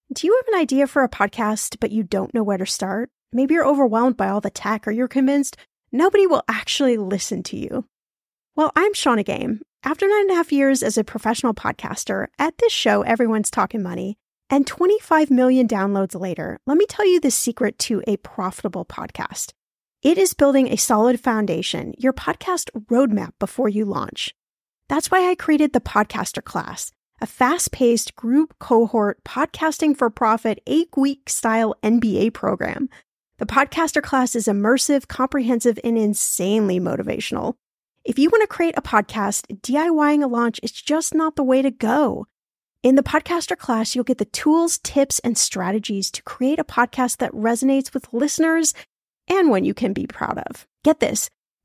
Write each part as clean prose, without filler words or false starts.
Do you have an idea for a podcast, but you don't know where to start? Maybe you're overwhelmed by all the tech, or you're convinced nobody will actually listen to you. Well, I'm Shauna Game. After 9.5 years as a professional podcaster, at this show, everyone's talking money, and 25 million downloads later, let me tell you the secret to a profitable podcast. It is building a solid foundation, your podcast roadmap before you launch. That's why I created the Podcaster Class, a fast-paced group cohort podcasting for profit 8-week style MBA program. The Podcaster Class is immersive, comprehensive, and insanely motivational. If you want to create a podcast, DIYing a launch is just not the way to go. In the Podcaster Class, you'll get the tools, tips, and strategies to create a podcast that resonates with listeners and one you can be proud of. Get this,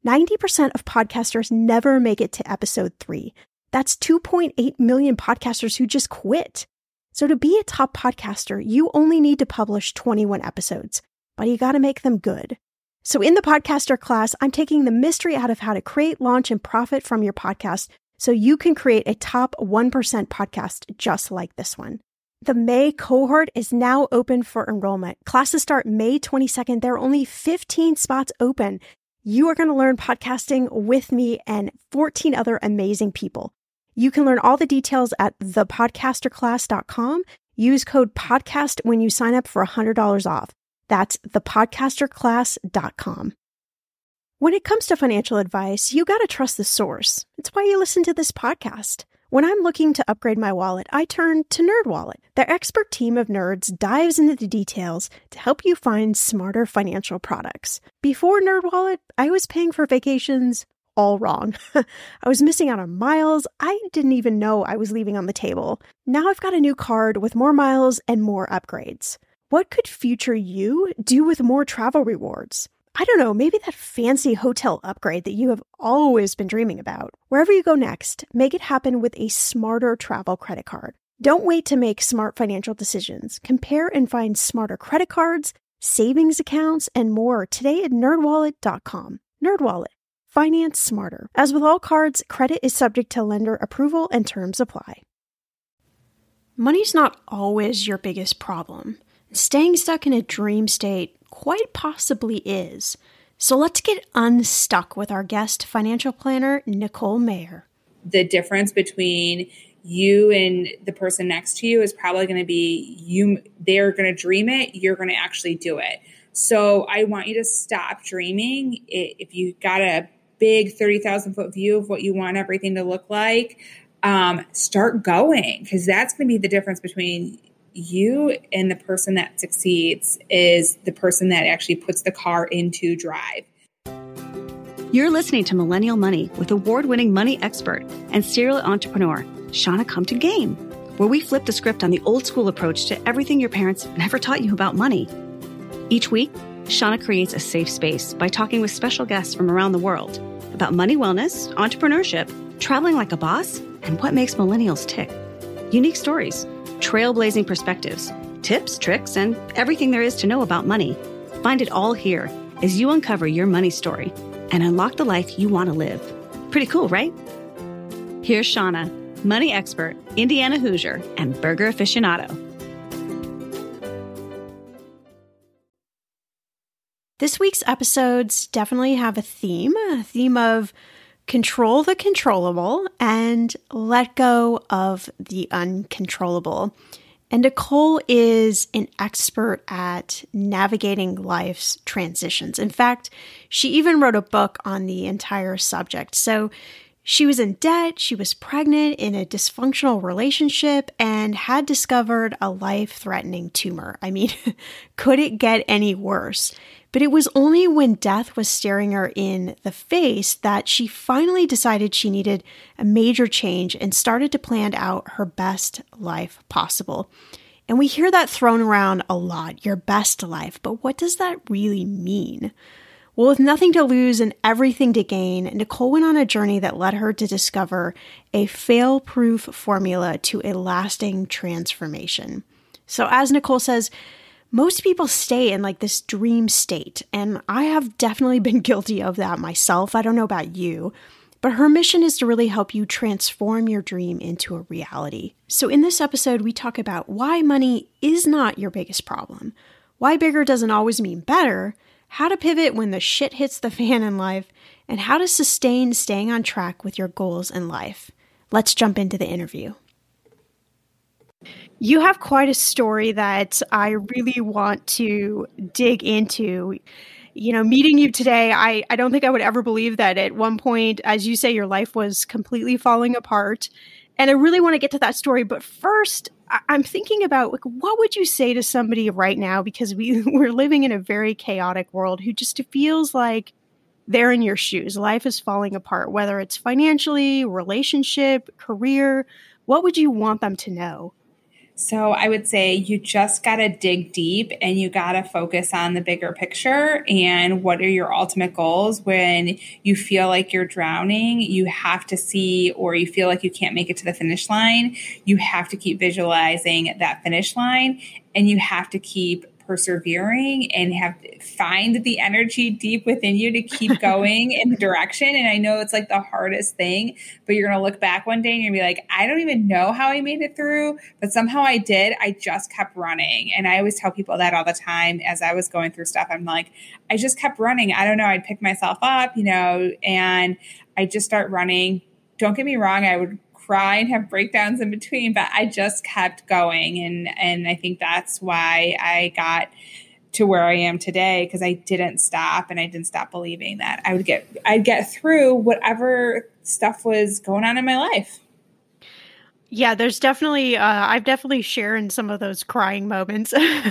90% of podcasters never make it to episode 3. That's 2.8 million podcasters who just quit. So to be a top podcaster, you only need to publish 21 episodes, but you got to make them good. So in the Podcaster Class, I'm taking the mystery out of how to create, launch, and profit from your podcast so you can create a top 1% podcast just like this one. The May cohort is now open for enrollment. Classes start May 22nd. There are only 15 spots open. You are going to learn podcasting with me and 14 other amazing people. You can learn all the details at thepodcasterclass.com. Use code PODCAST when you sign up for $100 off. That's thepodcasterclass.com. When it comes to financial advice, you got to trust the source. It's why you listen to this podcast. When I'm looking to upgrade my wallet, I turn to NerdWallet. Their expert team of nerds dives into the details to help you find smarter financial products. Before NerdWallet, I was paying for vacations all wrong. I was missing out on miles I didn't even know I was leaving on the table. Now I've got a new card with more miles and more upgrades. What could future you do with more travel rewards? I don't know, maybe that fancy hotel upgrade that you have always been dreaming about. Wherever you go next, make it happen with a smarter travel credit card. Don't wait to make smart financial decisions. Compare and find smarter credit cards, savings accounts, and more today at nerdwallet.com. NerdWallet. Finance smarter. As with all cards, credit is subject to lender approval and terms apply. Money's not always your biggest problem. Staying stuck in a dream state quite possibly is. So let's get unstuck with our guest financial planner, Nicole Mayer. The difference between you and the person next to you is probably going to be they're going to dream it, you're going to actually do it. So I want you to stop dreaming. If you got a big 30,000 foot view of what you want everything to look like, start going, because that's going to be the difference between you and the person that succeeds is the person that actually puts the car into drive. You're listening to Millennial Money with award-winning money expert and serial entrepreneur, Shauna Come to Game, where we flip the script on the old school approach to everything your parents never taught you about money. Each week, Shauna creates a safe space by talking with special guests from around the world about money wellness, entrepreneurship, traveling like a boss, and what makes millennials tick. Unique stories, trailblazing perspectives, tips, tricks, and everything there is to know about money. Find it all here as you uncover your money story and unlock the life you want to live. Pretty cool, right? Here's Shauna, money expert, Indiana Hoosier, and burger aficionado. This week's episodes definitely have a theme of control the controllable and let go of the uncontrollable. And Nicole is an expert at navigating life's transitions. In fact, she even wrote a book on the entire subject. So she was in debt, she was pregnant in a dysfunctional relationship, and had discovered a life-threatening tumor. I mean, could it get any worse? But it was only when death was staring her in the face that she finally decided she needed a major change and started to plan out her best life possible. And we hear that thrown around a lot, your best life. But what does that really mean? Well, with nothing to lose and everything to gain, Nicole went on a journey that led her to discover a fail-proof formula to a lasting transformation. So as Nicole says, most people stay in like this dream state, and I have definitely been guilty of that myself. I don't know about you, but her mission is to really help you transform your dream into a reality. So in this episode, we talk about why money is not your biggest problem, why bigger doesn't always mean better, how to pivot when the shit hits the fan in life, and how to sustain staying on track with your goals in life. Let's jump into the interview. You have quite a story that I really want to dig into. You know, meeting you today, I don't think I would ever believe that at one point, as you say, your life was completely falling apart. And I really want to get to that story. But first, I'm thinking about, like, what would you say to somebody right now? Because we're living in a very chaotic world who just feels like they're in your shoes. Life is falling apart, whether it's financially, relationship, career. What would you want them to know? So I would say you just got to dig deep and you got to focus on the bigger picture and what are your ultimate goals. When you feel like you're drowning, you have to see, or you feel like you can't make it to the finish line, you have to keep visualizing that finish line, and you have to keep persevering and find the energy deep within you to keep going in the direction. And I know it's like the hardest thing, but you're going to look back one day and you're going to be like, I don't even know how I made it through, but somehow I did. I just kept running. And I always tell people that all the time as I was going through stuff. I'm like, I just kept running. I don't know. I'd pick myself up, and I just start running. Don't get me wrong. I would cry and have breakdowns in between, but I just kept going. And I think that's why I got to where I am today, because I didn't stop, and I didn't stop believing that I'd get through whatever stuff was going on in my life. Yeah, there's definitely, I've definitely shared in some of those crying moments.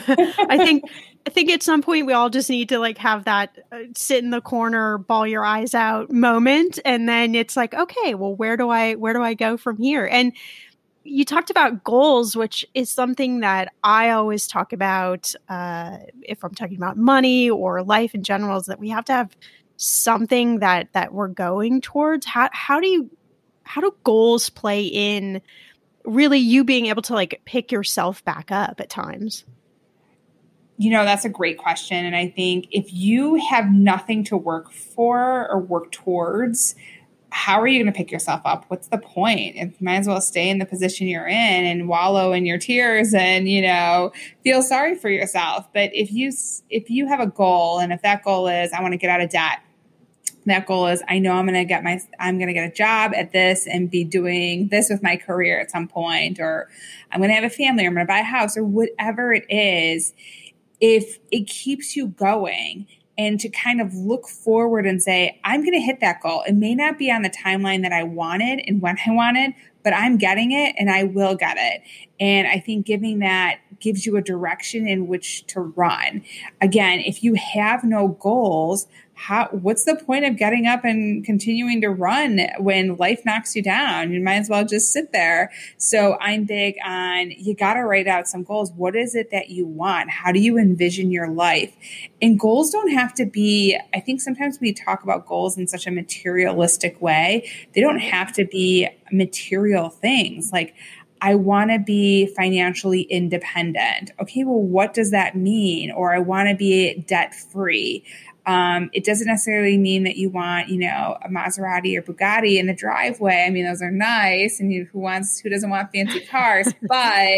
I think at some point we all just need to have that sit in the corner, bawl your eyes out moment. And then it's like, okay, well, where do I go from here? And you talked about goals, which is something that I always talk about if I'm talking about money or life in general, is that we have to have something that we're going towards. How do goals play in really you being able to pick yourself back up at times? That's a great question. And I think if you have nothing to work for or work towards, how are you going to pick yourself up? What's the point? You might as well stay in the position you're in and wallow in your tears and, feel sorry for yourself. But if you have a goal, and if that goal is, I want to get out of debt, that goal is, I know I'm going to get a job at this and be doing this with my career at some point, or I'm going to have a family, or I'm going to buy a house, or whatever it is. If it keeps you going, and to kind of look forward and say, I'm going to hit that goal. It may not be on the timeline that I wanted and when I wanted, but I'm getting it and I will get it. And I think giving that gives you a direction in which to run. Again, if you have no goals, what's the point of getting up and continuing to run when life knocks you down? You might as well just sit there. So I'm big on, you got to write out some goals. What is it that you want? How do you envision your life? And goals don't have to be, I think sometimes we talk about goals in such a materialistic way. They don't have to be material things. Like, I want to be financially independent. Okay, well, what does that mean? Or I want to be debt-free. It doesn't necessarily mean that you want, a Maserati or Bugatti in the driveway. I mean, those are nice. And who doesn't want fancy cars? But,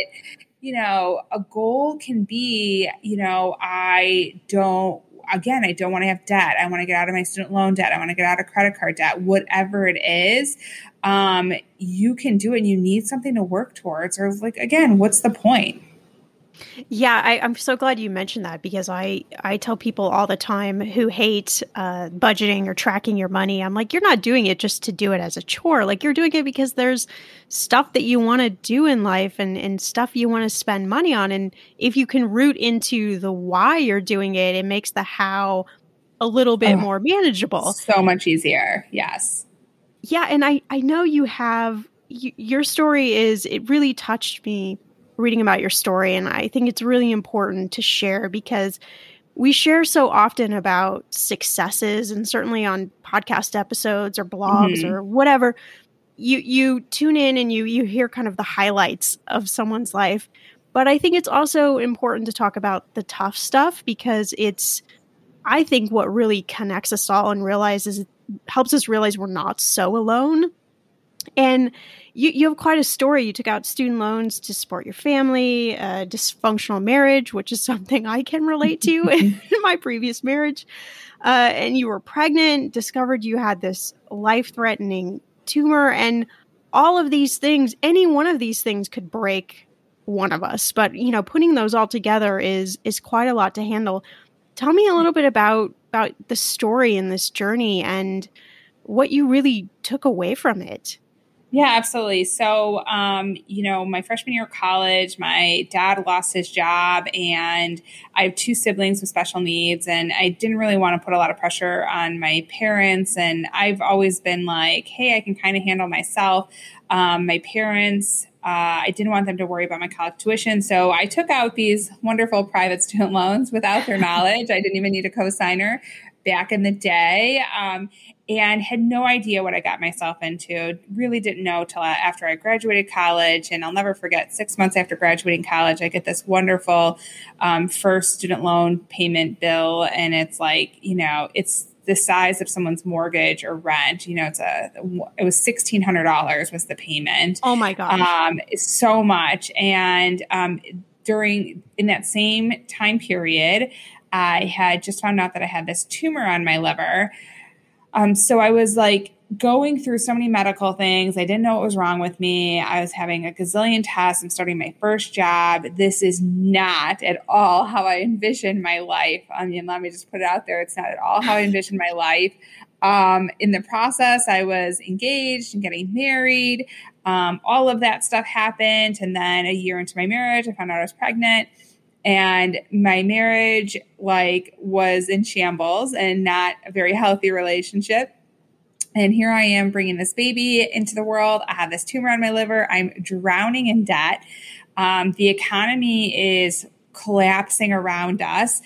a goal can be, I don't want to have debt. I want to get out of my student loan debt. I want to get out of credit card debt, whatever it is. You can do it, and you need something to work towards, or again, what's the point? Yeah, I'm so glad you mentioned that, because I tell people all the time who hate budgeting or tracking your money, I'm like, you're not doing it just to do it as a chore. You're doing it because there's stuff that you want to do in life and stuff you want to spend money on. And if you can root into the why you're doing it, it makes the how a little bit more manageable. So much easier. Yes. Yeah. And I know you have, your story it really touched me reading about your story. And I think it's really important to share, because we share so often about successes, and certainly on podcast episodes or blogs or whatever, you tune in and you hear kind of the highlights of someone's life. But I think it's also important to talk about the tough stuff, because I think what really connects us all and realizes helps us realize we're not so alone. And you have quite a story. You took out student loans to support your family, a dysfunctional marriage, which is something I can relate to in my previous marriage. And you were pregnant, discovered you had this life-threatening tumor, and all of these things, any one of these things could break one of us. But, putting those all together is quite a lot to handle. Tell me a little bit about the story in this journey and what you really took away from it. Yeah, absolutely. So, my freshman year of college, my dad lost his job, and I have 2 siblings with special needs, and I didn't really want to put a lot of pressure on my parents. And I've always been like, hey, I can kind of handle myself. My parents, I didn't want them to worry about my college tuition. So I took out these wonderful private student loans without their knowledge. I didn't even need a cosigner back in the day. And had no idea what I got myself into. Really didn't know till after I graduated college. And I'll never forget, 6 months after graduating college, I get this wonderful first student loan payment bill. And it's like, it's the size of someone's mortgage or rent. It was $1,600 was the payment. Oh my gosh. It's so much. And in that same time period, I had just found out that I had this tumor on my liver. So I was like going through so many medical things. I didn't know what was wrong with me. I was having a gazillion tests. I'm starting my first job. This is not at all how I envisioned my life. I mean, let me just put it out there. It's not at all how I envisioned my life. In the process, I was engaged and getting married. All of that stuff happened. And then a year into my marriage, I found out I was pregnant. And my marriage was in shambles and not a very healthy relationship. And here I am bringing this baby into the world. I have this tumor on my liver. I'm drowning in debt. The economy is collapsing around us.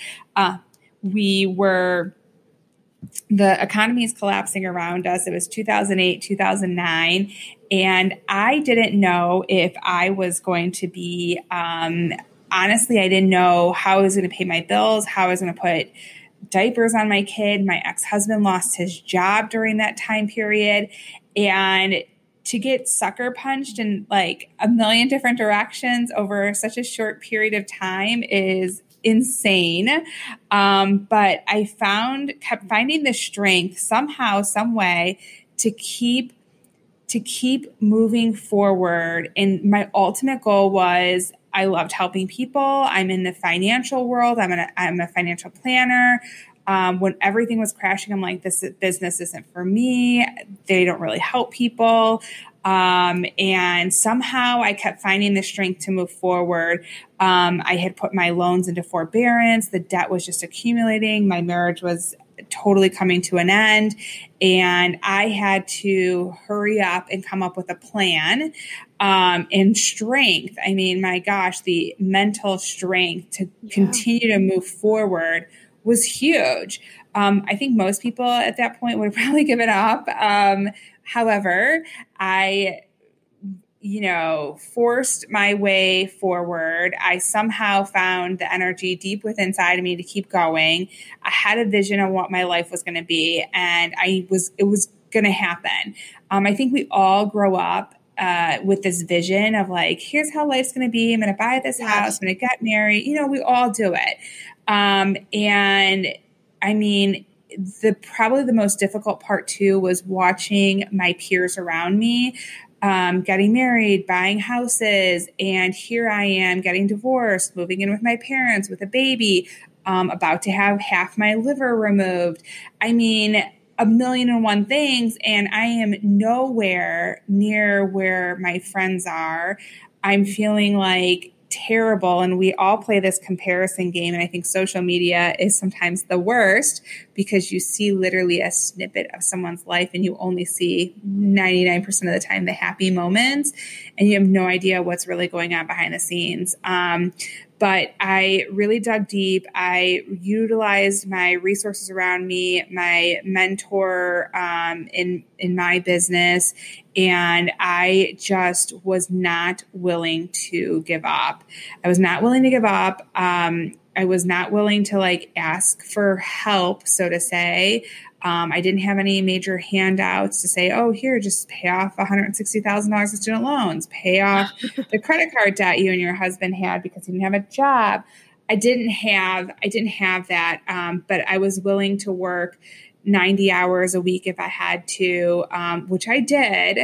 The economy is collapsing around us. It was 2008, 2009. And I didn't know if I was going to be, honestly, I didn't know how I was going to pay my bills, how I was going to put diapers on my kid. My ex-husband lost his job during that time period. And to get sucker punched in like a million different directions over such a short period of time is insane. But I kept finding the strength somehow, some way to keep moving forward. And my ultimate goal was, I loved helping people. I'm in the financial world. I'm a financial planner. When everything was crashing, I'm like, this business isn't for me. They don't really help people. And somehow I kept finding the strength to move forward. I had put my loans into forbearance. The debt was just accumulating. My marriage was totally coming to an end. And I had to hurry up and come up with a plan, and strength. I mean, my gosh, the mental strength to continue to move forward was huge. I think most people at that point would have probably given up. However, I forced my way forward. I somehow found the energy deep within inside of me to keep going. I had a vision of what my life was going to be, and it was going to happen. I think we all grow up with this vision of like, here's how life's going to be. I'm going to buy this house. I'm going to get married. We all do it. And I mean, probably the most difficult part too was watching my peers around me getting married, buying houses, and here I am getting divorced, moving in with my parents with a baby, about to have half my liver removed. I mean, 1,000,001 things, and I am nowhere near where my friends are. I'm feeling like terrible, and we all play this comparison game, and I think social media is sometimes the worst because you see literally a snippet of someone's life and you only see 99% of the time the happy moments, and you have no idea what's really going on behind the scenes. But I really dug deep. I utilized my resources around me, my mentor in my business, and I just was not willing to give up. I was not willing to give up. I was not willing to like ask for help, so to say. I didn't have any major handouts to say, oh, here, just pay off $160,000 of student loans, pay off the credit card debt you and your husband had because you didn't have a job. I didn't have that, but I was willing to work 90 hours a week if I had to, which I did,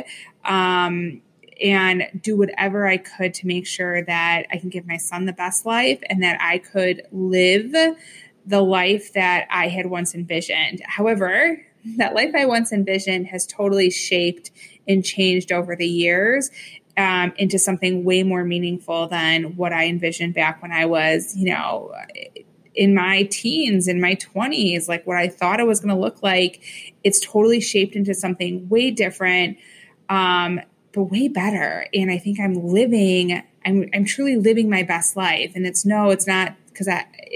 and do whatever I could to make sure that I can give my son the best life and that I could live the life that I had once envisioned. However, that life I once envisioned has totally shaped and changed over the years into something way more meaningful than what I envisioned back when I was, in my teens, in my 20s, like what I thought it was going to look like. It's totally shaped into something way different, but way better. And I think I'm truly living my best life. And it's not because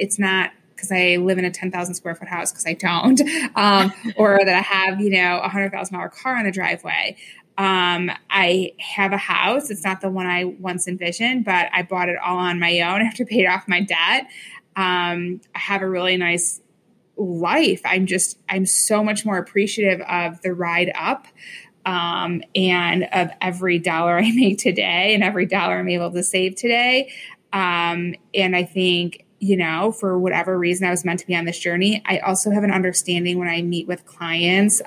I live in a 10,000 square foot house, because I don't, or that I have, $100,000 car on the driveway. I have a house. It's not the one I once envisioned, but I bought it all on my own after paid off my debt. I have a really nice life. I'm so much more appreciative of the ride up, and of every dollar I make today and every dollar I'm able to save today. And I think, for whatever reason I was meant to be on this journey, I also have an understanding when I meet with clients,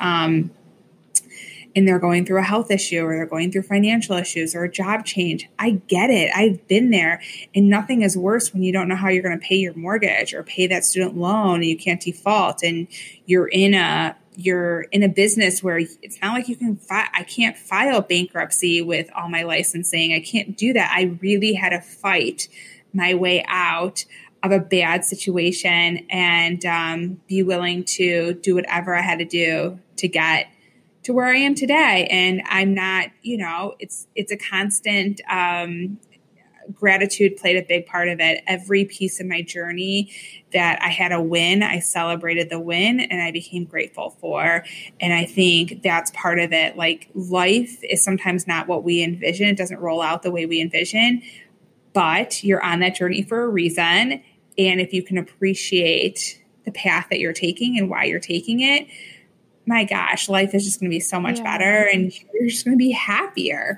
and they're going through a health issue or they're going through financial issues or a job change. I get it. I've been there, and nothing is worse when you don't know how you're going to pay your mortgage or pay that student loan and you can't default, and you're in a business where it's not like you can I can't file bankruptcy with all my licensing. I can't do that. I really had to fight my way out of a bad situation and be willing to do whatever I had to do to get to where I am today. And I'm not, it's a constant, gratitude played a big part of it. Every piece of my journey that I had a win, I celebrated the win and I became grateful for. And I think that's part of it. Like, life is sometimes not what we envision. It doesn't roll out the way we envision, but you're on that journey for a reason. And if you can appreciate the path that you're taking and why you're taking it, my gosh, life is just going to be so much better, and you're just going to be happier.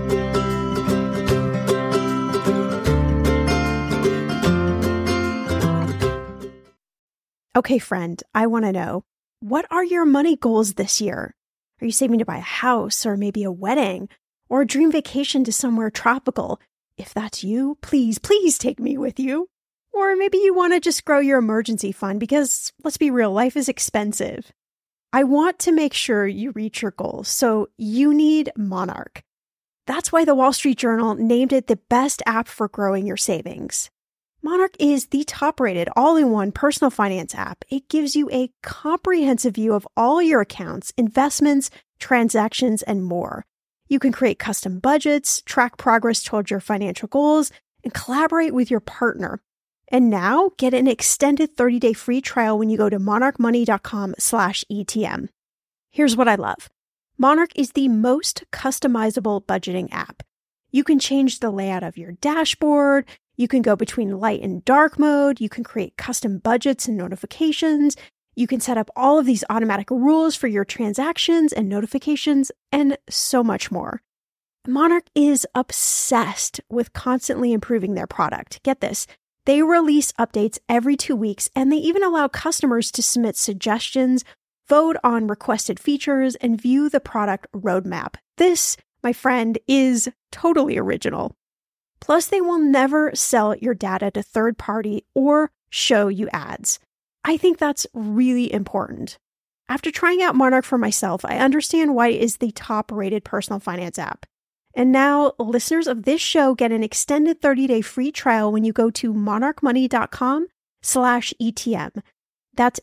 Okay, friend, I want to know, what are your money goals this year? Are you saving to buy a house or maybe a wedding or a dream vacation to somewhere tropical? If that's you, please take me with you. Or maybe you want to just grow your emergency fund because, let's be real, life is expensive. I want to make sure you reach your goals, so you need Monarch. That's why the Wall Street Journal named it the best app for growing your savings. Monarch is the top-rated all-in-one personal finance app. It gives you a comprehensive view of all your accounts, investments, transactions, and more. You can create custom budgets, track progress towards your financial goals, and collaborate with your partner. And now, get an extended 30-day free trial when you go to monarchmoney.com/ETM. Here's what I love. Monarch is the most customizable budgeting app. You can change the layout of your dashboard. You can go between light and dark mode. You can create custom budgets and notifications. You can set up all of these automatic rules for your transactions and notifications, and so much more. Monarch is obsessed with constantly improving their product. Get this. They release updates every 2 weeks, and they even allow customers to submit suggestions, vote on requested features, and view the product roadmap. This, my friend, is totally original. Plus, they will never sell your data to third party or show you ads. I think that's really important. After trying out Monarch for myself, I understand why it is the top-rated personal finance app. And now, listeners of this show get an extended 30-day free trial when you go to monarchmoney.com/ETM. That's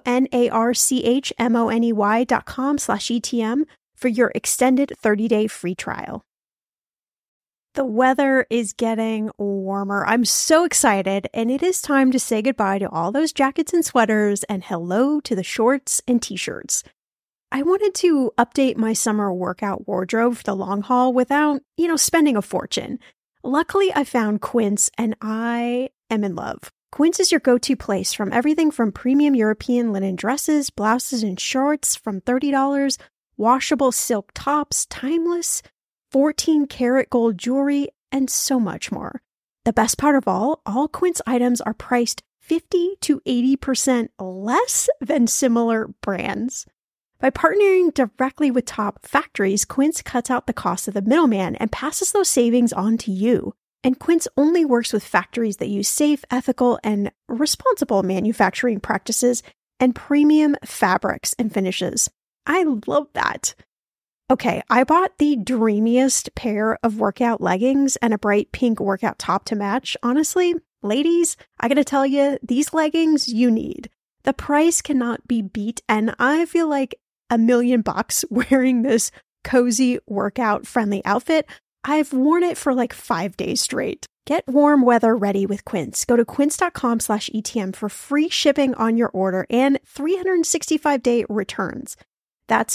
monarchmoney.com/ETM for your extended 30-day free trial. The weather is getting warmer. I'm so excited, and it is time to say goodbye to all those jackets and sweaters and hello to the shorts and t-shirts. I wanted to update my summer workout wardrobe for the long haul without, spending a fortune. Luckily, I found Quince and I am in love. Quince is your go-to place from everything from premium European linen dresses, blouses, and shorts from $30, washable silk tops, timeless, 14-karat gold jewelry, and so much more. The best part of all Quince items are priced 50 to 80% less than similar brands. By partnering directly with top factories, Quince cuts out the cost of the middleman and passes those savings on to you. And Quince only works with factories that use safe, ethical, and responsible manufacturing practices and premium fabrics and finishes. I love that. Okay, I bought the dreamiest pair of workout leggings and a bright pink workout top to match. Honestly, ladies, I gotta tell you, these leggings you need. The price cannot be beat, and I feel like $1 million wearing this cozy workout-friendly outfit. I've worn it for like 5 days straight. Get warm weather ready with Quince. Go to quince.com/ETM for free shipping on your order and 365-day returns. That's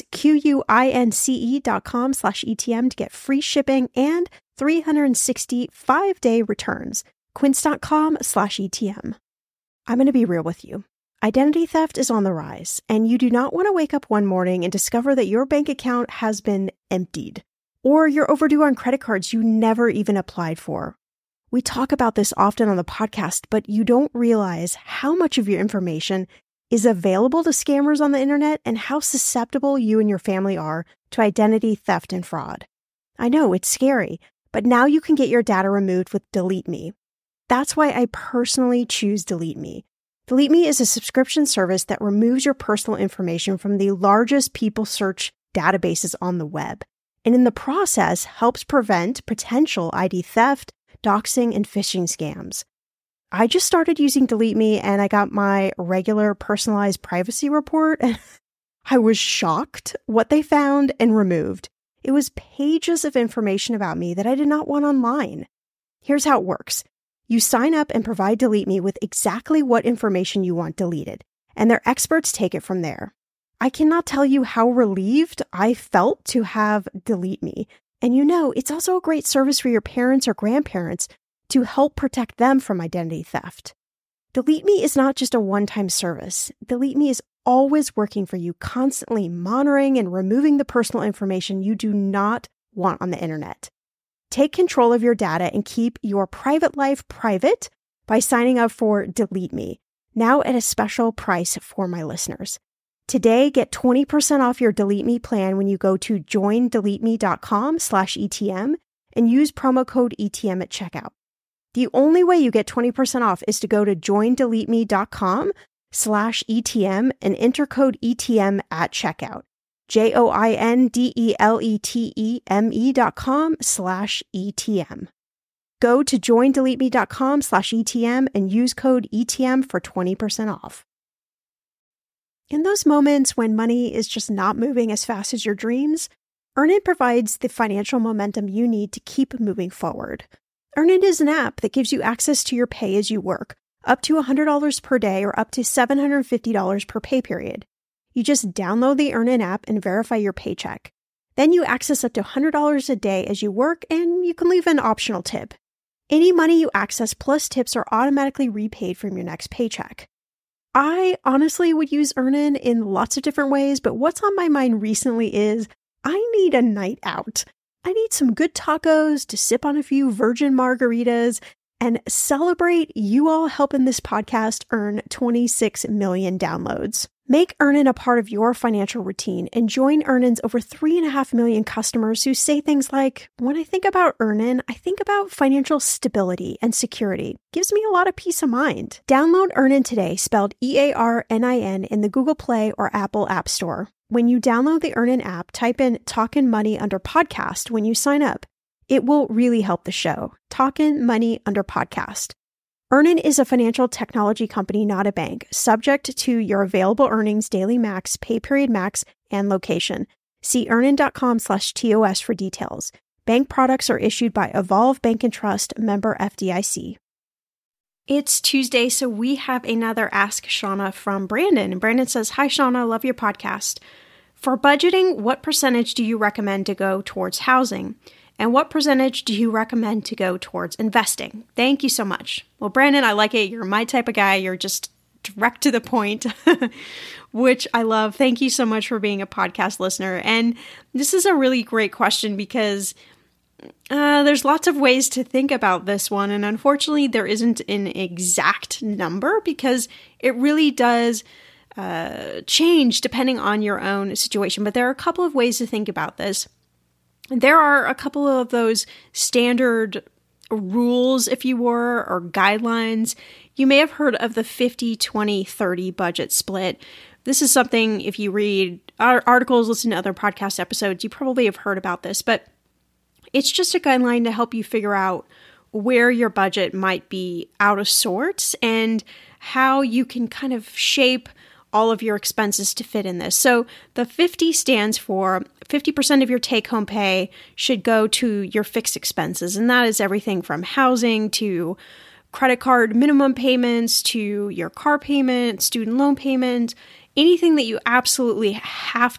QUINCE.com/ETM to get free shipping and 365-day returns. Quince.com/ETM. I'm going to be real with you. Identity theft is on the rise, and you do not want to wake up one morning and discover that your bank account has been emptied, or you're overdue on credit cards you never even applied for. We talk about this often on the podcast, but you don't realize how much of your information is available to scammers on the internet and how susceptible you and your family are to identity theft and fraud. I know, it's scary, but now you can get your data removed with Delete Me. That's why I personally choose Delete Me. Delete Me is a subscription service that removes your personal information from the largest people search databases on the web, and in the process helps prevent potential ID theft, doxing, and phishing scams. I just started using Delete Me and I got my regular personalized privacy report, and I was shocked what they found and removed. It was pages of information about me that I did not want online. Here's how it works. You sign up and provide Delete Me with exactly what information you want deleted, and their experts take it from there. I cannot tell you how relieved I felt to have Delete Me. And you know, it's also a great service for your parents or grandparents to help protect them from identity theft. Delete Me is not just a one-time service. Delete Me is always working for you, constantly monitoring and removing the personal information you do not want on the internet. Take control of your data and keep your private life private by signing up for Delete Me, now at a special price for my listeners. Today, get 20% off your Delete Me plan when you go to joindeleteme.com/ETM and use promo code ETM at checkout. The only way you get 20% off is to go to joindeleteme.com/ETM and enter code ETM at checkout. joindeleteme.com/ETM. Go to joindeleteme.com/ETM and use code ETM for 20% off. In those moments when money is just not moving as fast as your dreams, Earnin provides the financial momentum you need to keep moving forward. Earnin is an app that gives you access to your pay as you work, up to $100 per day or up to $750 per pay period. You just download the Earnin app and verify your paycheck. Then you access up to $100 a day as you work, and you can leave an optional tip. Any money you access plus tips are automatically repaid from your next paycheck. I honestly would use Earnin in lots of different ways, but what's on my mind recently is I need a night out. I need some good tacos to sip on a few virgin margaritas and celebrate you all helping this podcast earn 26 million downloads. Make Earnin a part of your financial routine and join Earnin's over 3.5 million customers who say things like, when I think about Earnin, I think about financial stability and security. Gives me a lot of peace of mind. Download Earnin today, spelled EARNIN, in the Google Play or Apple App Store. When you download the Earnin app, type in Talkin' Money under podcast when you sign up. It will really help the show. Talkin' Money under podcast. Earnin is a financial technology company, not a bank, subject to your available earnings, daily max, pay period max, and location. See earnin.com/TOS for details. Bank products are issued by Evolve Bank and Trust, member FDIC. It's Tuesday, so we have another Ask Shauna from Brandon. And Brandon says, "Hi, Shauna, love your podcast. For budgeting, what percentage do you recommend to go towards housing? And what percentage do you recommend to go towards investing? Thank you so much. Well, Brandon, I like it. You're my type of guy. You're just direct to the point, which I love. Thank you so much for being a podcast listener. And this is a really great question because there's lots of ways to think about this one. And unfortunately, there isn't an exact number because it really does change depending on your own situation. But there are a couple of ways to think about this. There are a couple of those standard rules, if you were, or guidelines. You may have heard of the 50-20-30 budget split. This is something, if you read articles, listen to other podcast episodes, you probably have heard about this, but it's just a guideline to help you figure out where your budget might be out of sorts and how you can kind of shape all of your expenses to fit in this. So the 50 stands for 50% of your take-home pay should go to your fixed expenses. And that is everything from housing to credit card minimum payments to your car payment, student loan payment, anything that you absolutely have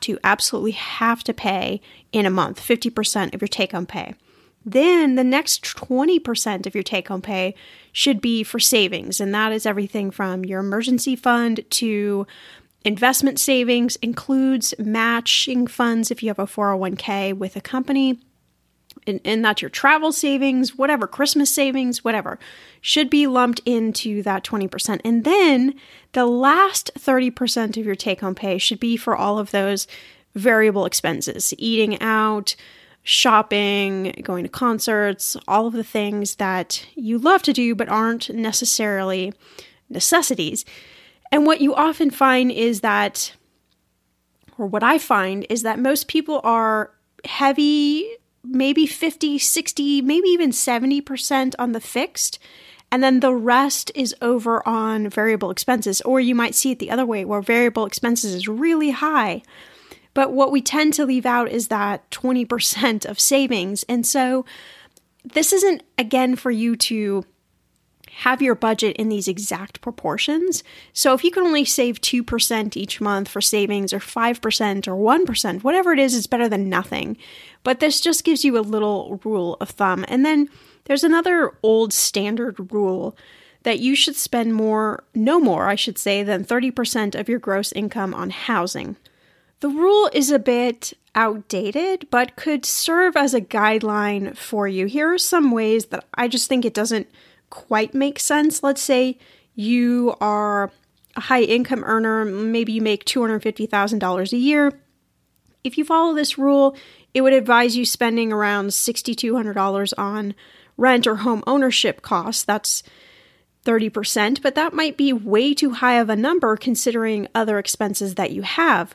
to pay in a month, 50% of your take-home pay. Then the next 20% of your take-home pay should be for savings, and that is everything from your emergency fund to investment savings, includes matching funds if you have a 401k with a company, and that's your travel savings, whatever, Christmas savings, whatever, should be lumped into that 20%. And then the last 30% of your take-home pay should be for all of those variable expenses, eating out, shopping, going to concerts, all of the things that you love to do but aren't necessarily necessities. And what you often find is that, or what I find is that most people are heavy, maybe 50, 60, maybe even 70% on the fixed, and then the rest is over on variable expenses. Or you might see it the other way where variable expenses is really high. But what we tend to leave out is that 20% of savings. And so this isn't, again, for you to have your budget in these exact proportions. So if you can only save 2% each month for savings or 5% or 1%, whatever it is, it's better than nothing. But this just gives you a little rule of thumb. And then there's another old standard rule that you should spend no more, than 30% of your gross income on housing. The rule is a bit outdated, but could serve as a guideline for you. Here are some ways that I just think it doesn't quite make sense. Let's say you are a high income earner, maybe you make $250,000 a year. If you follow this rule, it would advise you spending around $6,200 on rent or home ownership costs. That's 30%, but that might be way too high of a number considering other expenses that you have.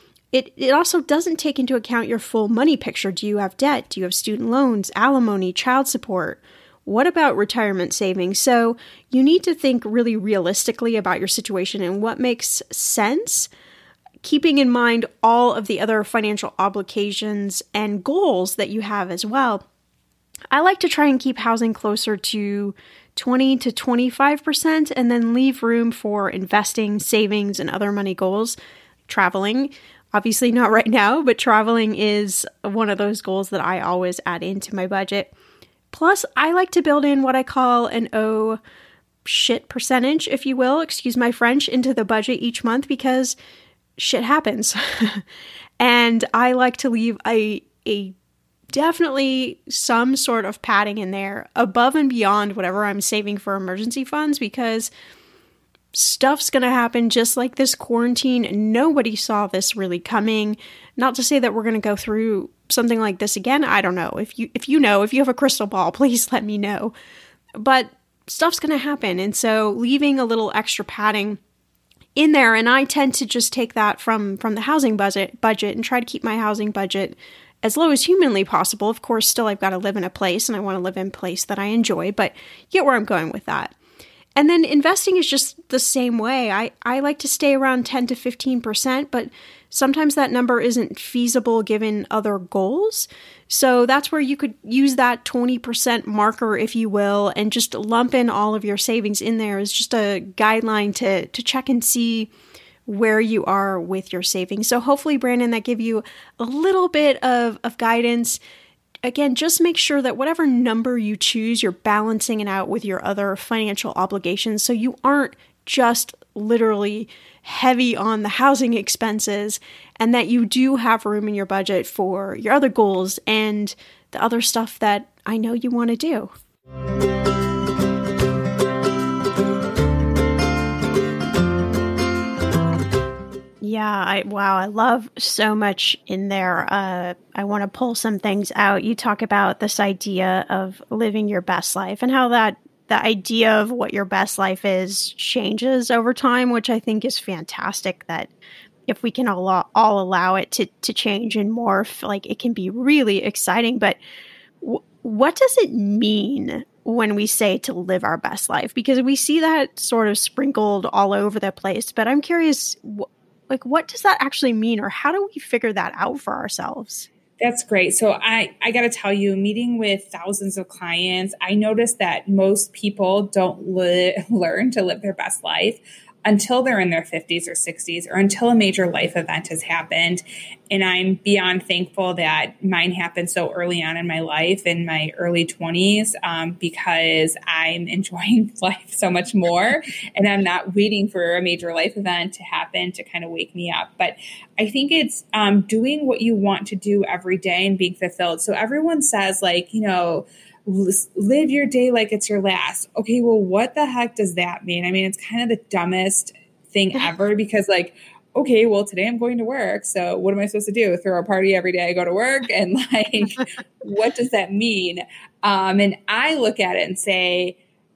It also doesn't take into account your full money picture. Do you have debt? Do you have student loans, alimony, child support? What about retirement savings? So you need to think really realistically about your situation and what makes sense, keeping in mind all of the other financial obligations and goals that you have as well. I like to try and keep housing closer to 20 to 25% and then leave room for investing, savings, and other money goals. Traveling, obviously not right now, but traveling is one of those goals that I always add into my budget. Plus, I like to build in what I call an oh shit percentage, if you will, excuse my French, into the budget each month because shit happens. And I like to leave a definitely some sort of padding in there above and beyond whatever I'm saving for emergency funds because stuff's going to happen just like this quarantine. Nobody saw this really coming. Not to say that we're going to go through something like this again. I don't know. If you have a crystal ball, please let me know. But stuff's going to happen. And so leaving a little extra padding in there, and I tend to just take that from the housing budget and try to keep my housing budget as low as humanly possible. Of course, still I've got to live in a place and I want to live in a place that I enjoy, but you get where I'm going with that. And then investing is just the same way. I like to stay around 10 to 15%, but sometimes that number isn't feasible given other goals. So that's where you could use that 20% marker, if you will, and just lump in all of your savings in there as just a guideline to check and see where you are with your savings. So hopefully, Brandon, that give you a little bit of guidance. again, just make sure that whatever number you choose, you're balancing it out with your other financial obligations. So you aren't just literally heavy on the housing expenses, and that you do have room in your budget for your other goals and the other stuff that I know you want to do. Yeah, I love so much in there. I want to pull some things out. You talk about this idea of living your best life and how the idea of what your best life is changes over time, which I think is fantastic, that if we can all allow it to change and morph, like, it can be really exciting. But what does it mean when we say to live our best life? Because we see that sort of sprinkled all over the place, but I'm curious, what does that actually mean, or how do we figure that out for ourselves? That's great. So I got to tell you, meeting with thousands of clients, I noticed that most people don't learn to live their best life until they're in their 50s or 60s, or until a major life event has happened. And I'm beyond thankful that mine happened so early on in my life, in my early 20s, because I'm enjoying life so much more, and I'm not waiting for a major life event to happen to kind of wake me up. But I think it's doing what you want to do every day and being fulfilled. So everyone says, like, live your day like it's your last. Okay, well, what the heck does that mean? I mean, it's kind of the dumbest thing ever, because, like, okay, well, today I'm going to work. So what am I supposed to do? Throw a party every day I go to work? And, like, what does that mean? And I look at it and say,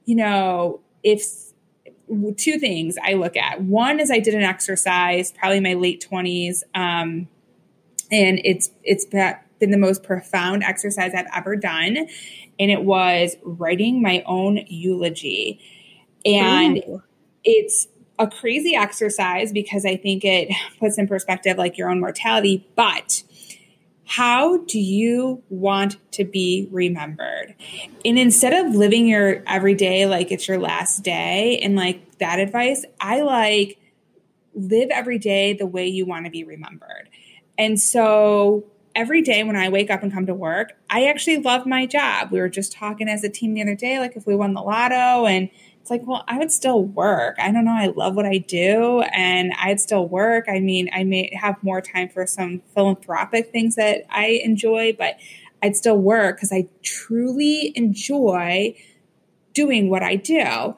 if two things I look at. One is I did an exercise, probably in my late 20s. And it's been the most profound exercise I've ever done. And it was writing my own eulogy. And it's a crazy exercise, because I think it puts in perspective, like, your own mortality. But how do you want to be remembered? And instead of living your every day like it's your last day, and, like, that advice, I like live every day the way you want to be remembered. And so every day when I wake up and come to work, I actually love my job. We were just talking as a team the other day, like, if we won the lotto, and it's like, well, I would still work. I don't know. I love what I do, and I'd still work. I mean, I may have more time for some philanthropic things that I enjoy, but I'd still work because I truly enjoy doing what I do.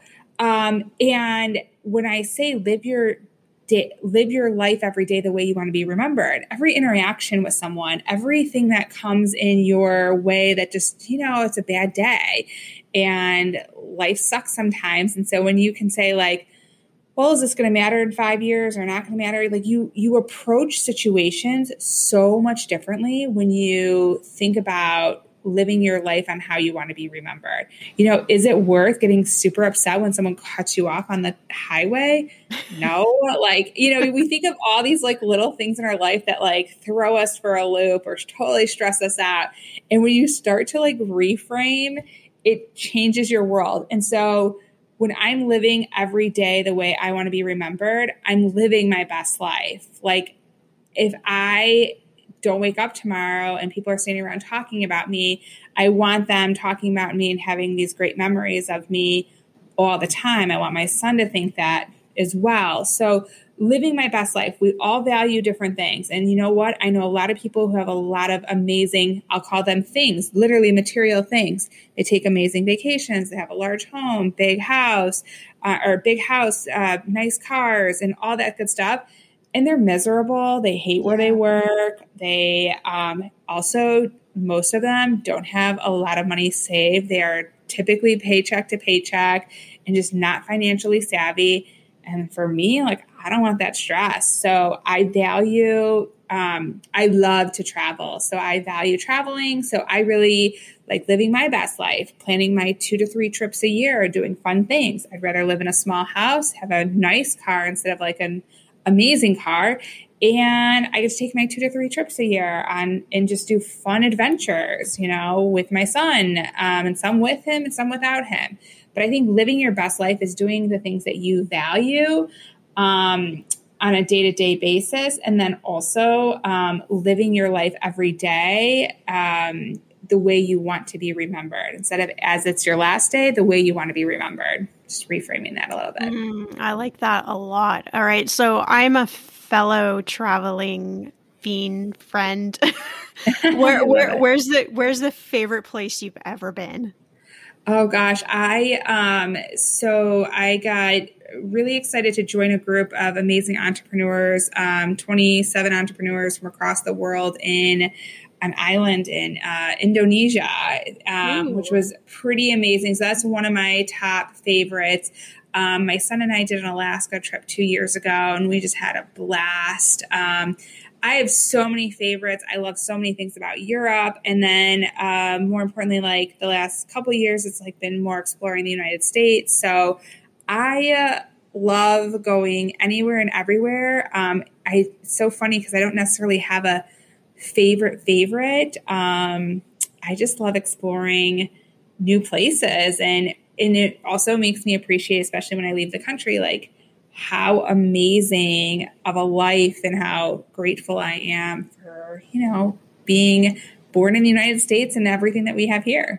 And when I say live your life every day the way you want to be remembered, every interaction with someone, everything that comes in your way that just, it's a bad day and life sucks sometimes. And so when you can say, like, well, is this going to matter in 5 years or not going to matter? Like, you approach situations so much differently when you think about living your life on how you want to be remembered. Is it worth getting super upset when someone cuts you off on the highway? No. Like, we think of all these, like, little things in our life that, like, throw us for a loop or totally stress us out. And when you start to, like, reframe, it changes your world. And so when I'm living every day the way I want to be remembered, I'm living my best life. Like, if I don't wake up tomorrow and people are standing around talking about me, I want them talking about me and having these great memories of me all the time. I want my son to think that as well. So living my best life, we all value different things. And you know what? I know a lot of people who have a lot of amazing, I'll call them things, literally material things. They take amazing vacations. They have a large home, big house, nice cars, and all that good stuff. And they're miserable. They hate where they work. They also, most of them don't have a lot of money saved. They are typically paycheck to paycheck and just not financially savvy. And for me, like, I don't want that stress. So I love to travel. So I value traveling. So I really like living my best life, planning my 2 to 3 trips a year, doing fun things. I'd rather live in a small house, have a nice car instead of like an amazing car. And I get to take my 2 to 3 trips a year and just do fun adventures, with my son, and some with him and some without him. But I think living your best life is doing the things that you value on a day-to-day basis. And then also living your life every day the way you want to be remembered instead of as it's your last day, the way you want to be remembered. Just reframing that a little bit. I like that a lot. All right. So I'm a fellow traveling fiend friend. Where's the favorite place you've ever been? Oh gosh, so I got really excited to join a group of amazing entrepreneurs, 27 entrepreneurs from across the world in an island in Indonesia, which was pretty amazing. So that's one of my top favorites. My son and I did an Alaska trip 2 years ago, and we just had a blast. I have so many favorites. I love so many things about Europe. And then more importantly, like the last couple of years, it's like been more exploring the United States. So I love going anywhere and everywhere. It's so funny because I don't necessarily have a favorite. I just love exploring new places. And it also makes me appreciate, especially when I leave the country, like how amazing of a life and how grateful I am for, being born in the United States and everything that we have here.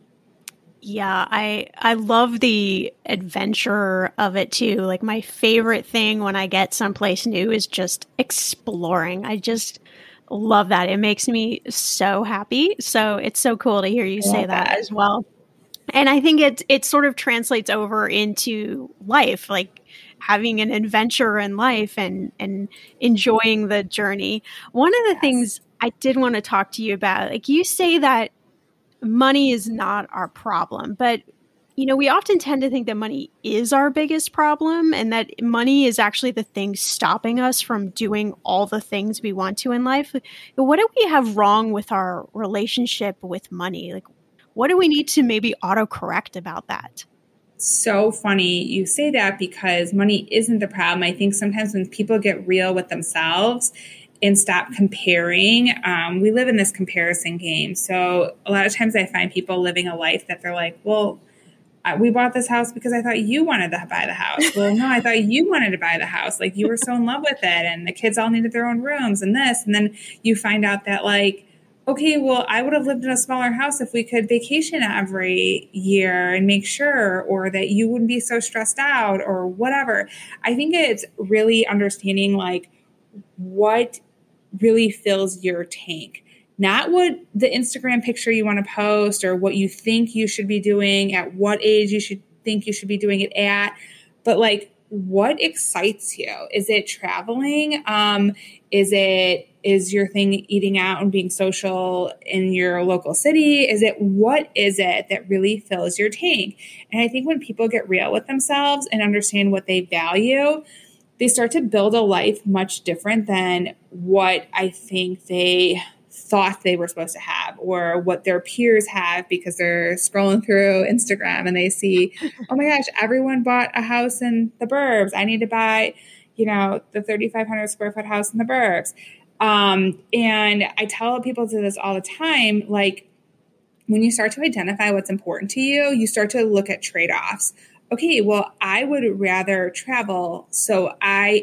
Yeah, I love the adventure of it too. Like my favorite thing when I get someplace new is just exploring. I just love that. It makes me so happy. So it's so cool to hear you say that as well. And I think it sort of translates over into life, like having an adventure in life and enjoying the journey. One of the things I did want to talk to you about, like you say that money is not our problem, but we often tend to think that money is our biggest problem and that money is actually the thing stopping us from doing all the things we want to in life. What do we have wrong with our relationship with money? Like, what do we need to maybe autocorrect about that? So funny you say that because money isn't the problem. I think sometimes when people get real with themselves and stop comparing, we live in this comparison game. So a lot of times I find people living a life that they're like, well, we bought this house because I thought you wanted to buy the house. Well, no, I thought you wanted to buy the house. Like you were so in love with it and the kids all needed their own rooms and this. And then you find out that like, okay, well, I would have lived in a smaller house if we could vacation every year and make sure, or that you wouldn't be so stressed out or whatever. I think it's really understanding like what really fills your tank, not what the Instagram picture you want to post or what you think you should be doing at what age you should think you should be doing it at, but like what excites you? Is it traveling? Is your thing eating out and being social in your local city? What is it that really fills your tank? And I think when people get real with themselves and understand what they value, they start to build a life much different than what I think they thought they were supposed to have or what their peers have because they're scrolling through Instagram and they see, oh my gosh, everyone bought a house in the burbs. I need to buy, the 3,500 square foot house in the burbs. And I tell people to this all the time, like when you start to identify what's important to you, you start to look at trade-offs. Okay, well, I would rather travel. So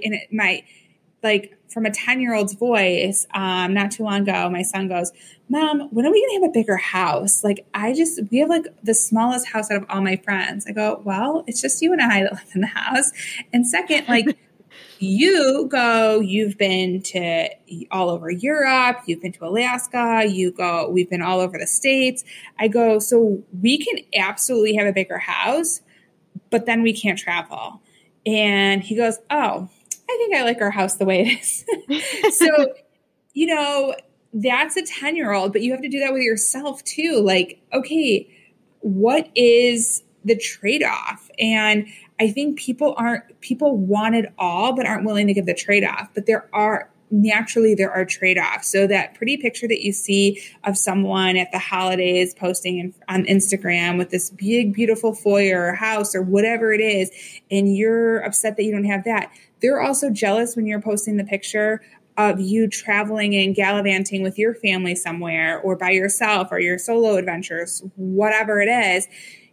from a 10-year-old's voice, not too long ago, my son goes, Mom, when are we going to have a bigger house? Like, we have like the smallest house out of all my friends. I go, well, it's just you and I that live in the house. And second, like, you've been to all over Europe, you've been to Alaska, we've been all over the States. I go, so we can absolutely have a bigger house, but then we can't travel. And he goes, oh, I think I like our house the way it is. So, that's a 10-year-old, but you have to do that with yourself too. Like, okay, what is the trade-off? And I think people want it all, but aren't willing to give the trade-off. But there are trade-offs. So that pretty picture that you see of someone at the holidays posting on Instagram with this big, beautiful foyer or house or whatever it is, and you're upset that you don't have that. They're also jealous when you're posting the picture of you traveling and gallivanting with your family somewhere or by yourself or your solo adventures, whatever it is.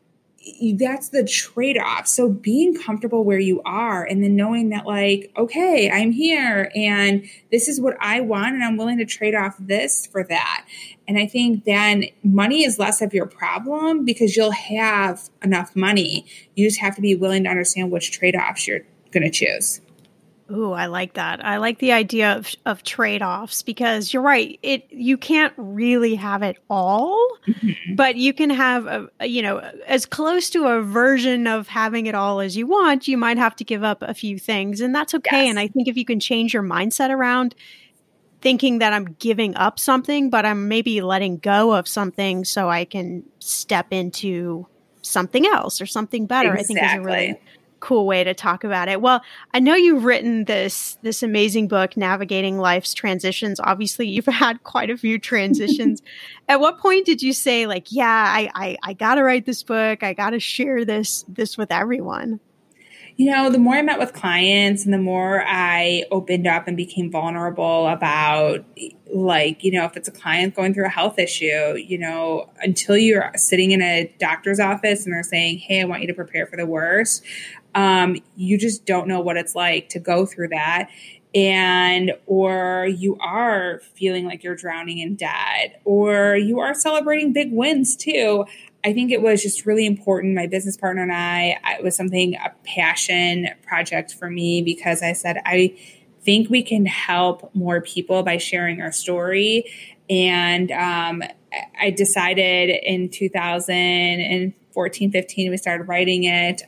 that's the trade-off. So being comfortable where you are and then knowing that like, okay, I'm here and this is what I want and I'm willing to trade off this for that. And I think then money is less of your problem because you'll have enough money. You just have to be willing to understand which trade-offs you're going to choose. Ooh, I like that. I like the idea of trade-offs because you're right. You can't really have it all, but you can have as close to a version of having it all as you want. You might have to give up a few things, and that's okay. Yes. And I think if you can change your mindset around thinking that I'm giving up something, but I'm maybe letting go of something so I can step into something else or something better, exactly. I think is a really cool way to talk about it. Well, I know you've written this amazing book, Navigating Life's Transitions. Obviously, you've had quite a few transitions. At what point did you say, like, yeah, I got to write this book. I got to share this with everyone? You know, the more I met with clients and the more I opened up and became vulnerable about, like, you know, if it's a client going through a health issue, you know, until you're sitting in a doctor's office and they're saying, hey, I want you to prepare for the worst, you just don't know what it's like to go through that. Or you are feeling like you're drowning in debt, or you are celebrating big wins too. I think it was just really important. My business partner and it was a passion project for me because I said, I think we can help more people by sharing our story. And I decided in 2014, 15, we started writing it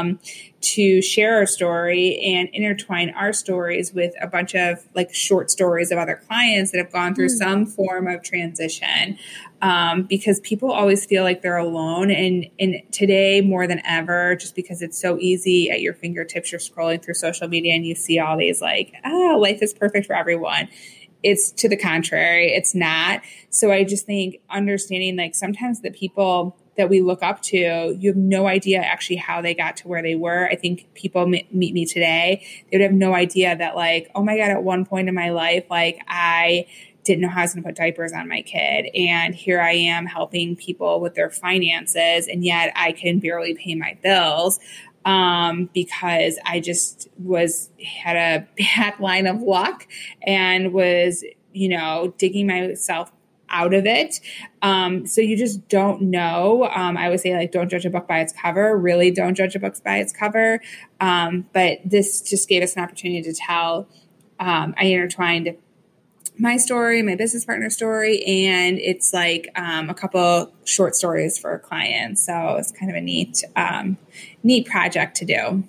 to share our story and intertwine our stories with a bunch of like short stories of other clients that have gone through some form of transition. Because people always feel like they're alone. And today more than ever, just because it's so easy at your fingertips, you're scrolling through social media and you see all these like, life is perfect for everyone. It's to the contrary. It's not. So I just think understanding like sometimes the people that we look up to, you have no idea actually how they got to where they were. I think people meet me today, they would have no idea that like, oh my God, at one point in my life, like I didn't know how I was going to put diapers on my kid. And here I am helping people with their finances. And yet I can barely pay my bills because I just had a bad line of luck and was, you know, digging myself out of it. So you just don't know. I would say like, don't judge a book by its cover. Really don't judge a book by its cover. But this just gave us an opportunity to tell, I intertwined my story, my business partner's story, and it's like a couple short stories for clients. So it's kind of a neat project to do.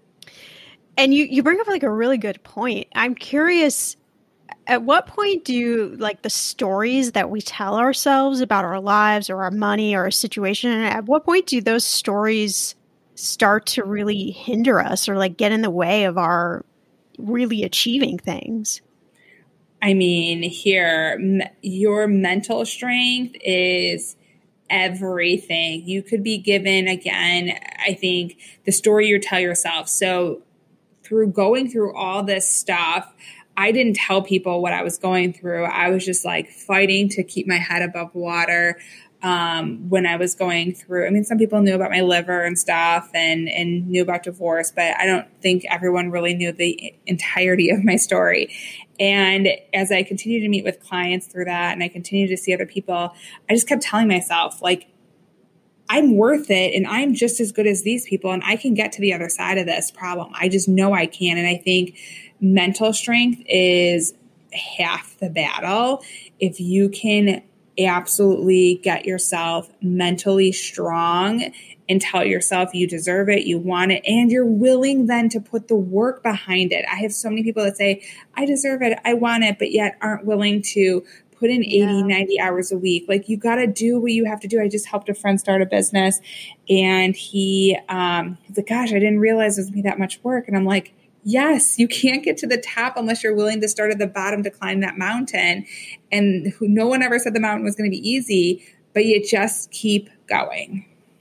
And you bring up like a really good point. I'm curious, at what point do like the stories that we tell ourselves about our lives or our money or a situation, at what point do those stories start to really hinder us or like get in the way of our really achieving things? I mean, here, your mental strength is everything. You could be given, again, I think, the story you tell yourself. So through going through all this stuff, I didn't tell people what I was going through. I was just like fighting to keep my head above water when I was going through. I mean, some people knew about my liver and stuff and knew about divorce, but I don't think everyone really knew the entirety of my story. And as I continued to meet with clients through that and I continued to see other people, I just kept telling myself, like, I'm worth it and I'm just as good as these people and I can get to the other side of this problem. I just know I can. And I think mental strength is half the battle. If you can absolutely get yourself mentally strong and tell yourself you deserve it, you want it, and you're willing then to put the work behind it. I have so many people that say, I deserve it, I want it, but yet aren't willing to put in 80, 90 hours a week. Like, you got to do what you have to do. I just helped a friend start a business and he's like, gosh, I didn't realize it was going to be that much work. And I'm like, yes, you can't get to the top unless you're willing to start at the bottom to climb that mountain. And no one ever said the mountain was going to be easy, but you just keep going.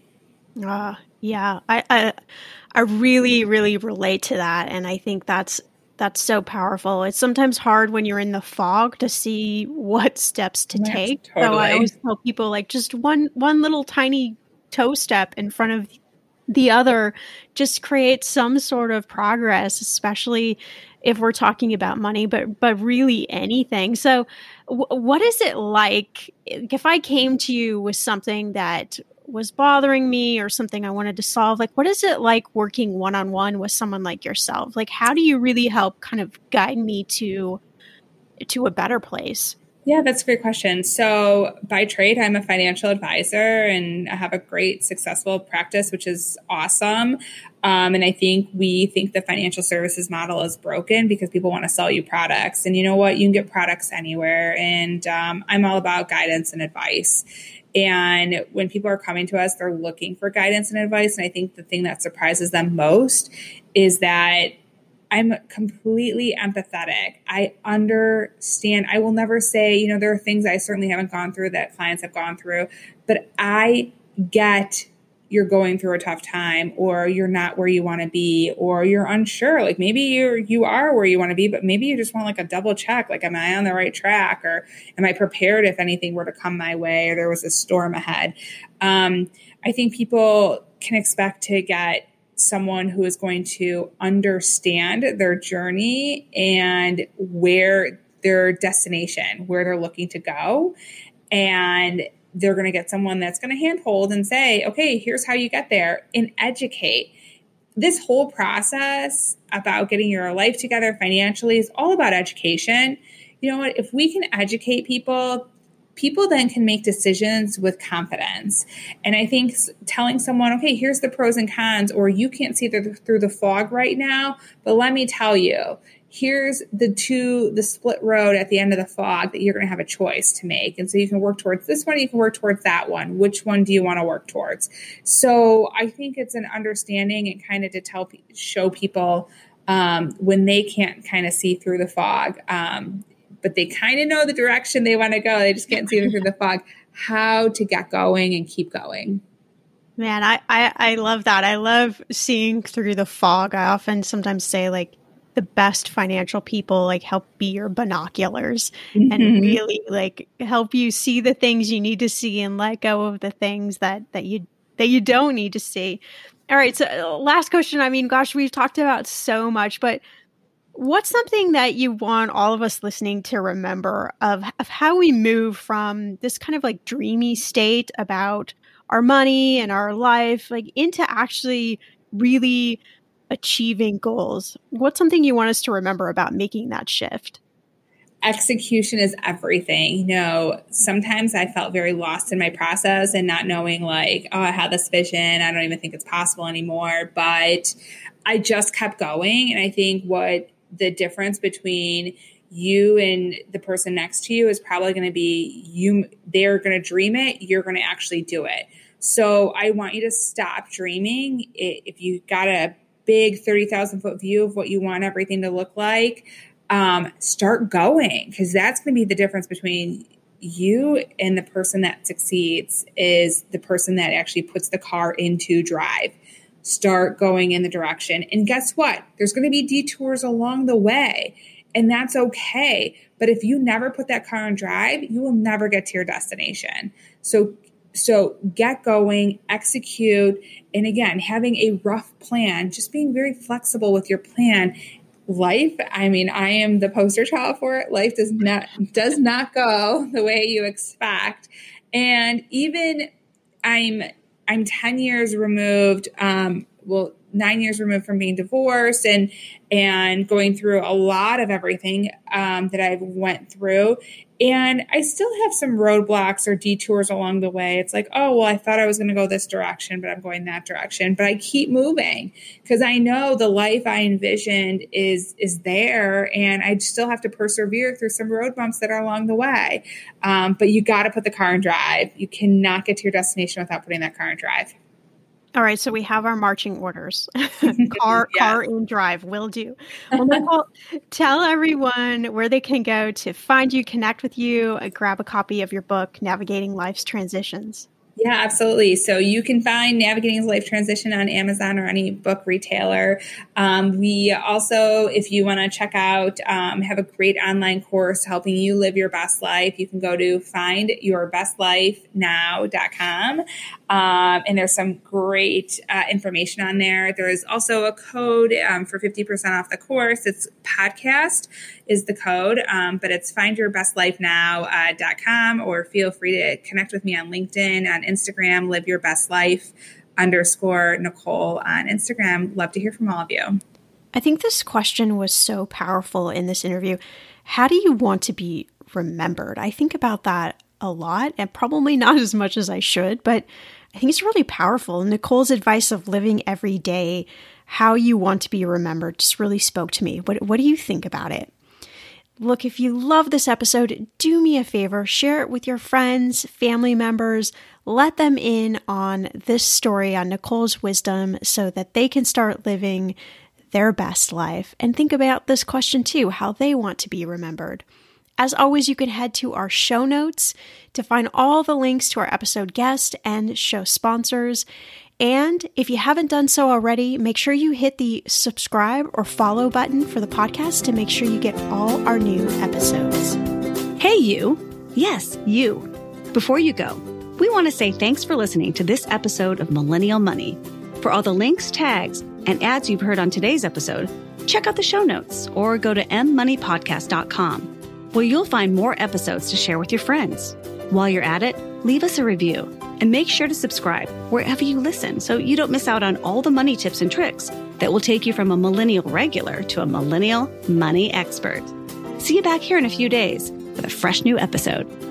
Yeah, I really, really relate to that. And I think that's so powerful. It's sometimes hard when you're in the fog to see what steps to take. Totally. So I always tell people like just one little tiny toe step in front of the other just creates some sort of progress, especially if we're talking about money, but really anything. So what is it like if I came to you with something that was bothering me or something I wanted to solve? Like, what is it like working one-on-one with someone like yourself? Like, how do you really help kind of guide me to a better place? Yeah, that's a great question. So by trade, I'm a financial advisor and I have a great successful practice, which is awesome. And I think we think the financial services model is broken because people want to sell you products. And you know what? You can get products anywhere. And I'm all about guidance and advice. And when people are coming to us, they're looking for guidance and advice. And I think the thing that surprises them most is that I'm completely empathetic. I understand. I will never say, there are things I certainly haven't gone through that clients have gone through, but I get you're going through a tough time, or you're not where you want to be, or you're unsure. Like maybe you are where you want to be, but maybe you just want like a double check. Like, am I on the right track, or am I prepared if anything were to come my way, or there was a storm ahead? I think people can expect to get someone who is going to understand their journey and where their destination, where they're looking to go. And they're going to get someone that's going to handhold and say, okay, here's how you get there, and educate. This whole process about getting your life together financially is all about education. You know what? If we can educate people then can make decisions with confidence. And I think telling someone, okay, here's the pros and cons, or you can't see through the fog right now, but let me tell you, here's the split road at the end of the fog that you're going to have a choice to make. And so you can work towards this one, you can work towards that one. Which one do you want to work towards? So I think it's an understanding and kind of to show people when they can't kind of see through the fog, but they kind of know the direction they want to go. They just can't see them through the fog, how to get going and keep going. Man, I love that. I love seeing through the fog. I often sometimes say like the best financial people like help be your binoculars and really like help you see the things you need to see and let go of the things that you don't need to see. All right. So last question. I mean, gosh, we've talked about so much, but what's something that you want all of us listening to remember of how we move from this kind of like dreamy state about our money and our life, like into actually really achieving goals? What's something you want us to remember about making that shift? Execution is everything. Sometimes I felt very lost in my process and not knowing like, oh, I had this vision. I don't even think it's possible anymore, but I just kept going. And I think what the difference between you and the person next to you is probably going to be they're going to dream it. You're going to actually do it. So I want you to stop dreaming. If you got a big 30,000 foot view of what you want everything to look like, start going, because that's going to be the difference between you and the person that succeeds is the person that actually puts the car into drive. Start going in the direction. And guess what? There's going to be detours along the way, and that's okay. But if you never put that car in drive, you will never get to your destination. So get going, execute. And again, having a rough plan, just being very flexible with your plan. Life, I mean, I am the poster child for it. Life does not go the way you expect. And even I'm 10 years removed, 9 years removed from being divorced and going through a lot of everything that I've went through. And I still have some roadblocks or detours along the way. It's like, oh, well, I thought I was going to go this direction, but I'm going that direction. But I keep moving because I know the life I envisioned is there, and I still have to persevere through some road bumps that are along the way. But you got to put the car in drive. You cannot get to your destination without putting that car in drive. All right, so we have our marching orders. Car in drive will do. Well, Nicole, tell everyone where they can go to find you, connect with you, grab a copy of your book, Navigating Life's Transitions. Yeah, absolutely. So you can find Navigating His Life Transition on Amazon or any book retailer. We also, if you want to check out, have a great online course helping you live your best life. You can go to findyourbestlifenow.com. And there's some great information on there. There is also a code for 50% off the course. It's podcast is the code, but it's findyourbestlifenow.com, or feel free to connect with me on LinkedIn, on Instagram, liveyourbestlife_Nicole on Instagram. Love to hear from all of you. I think this question was so powerful in this interview. How do you want to be remembered? I think about that a lot, and probably not as much as I should, but I think it's really powerful. Nicole's advice of living every day, how you want to be remembered, just really spoke to me. What do you think about it? Look, if you love this episode, do me a favor, share it with your friends, family members, let them in on this story, on Nicole's wisdom, so that they can start living their best life. And think about this question too, how they want to be remembered. As always, you can head to our show notes to find all the links to our episode guest and show sponsors. And if you haven't done so already, make sure you hit the subscribe or follow button for the podcast to make sure you get all our new episodes. Hey, you. Yes, you. Before you go, we want to say thanks for listening to this episode of Millennial Money. For all the links, tags, and ads you've heard on today's episode, check out the show notes or go to mmoneypodcast.com, where you'll find more episodes to share with your friends. While you're at it, leave us a review and make sure to subscribe wherever you listen so you don't miss out on all the money tips and tricks that will take you from a millennial regular to a millennial money expert. See you back here in a few days with a fresh new episode.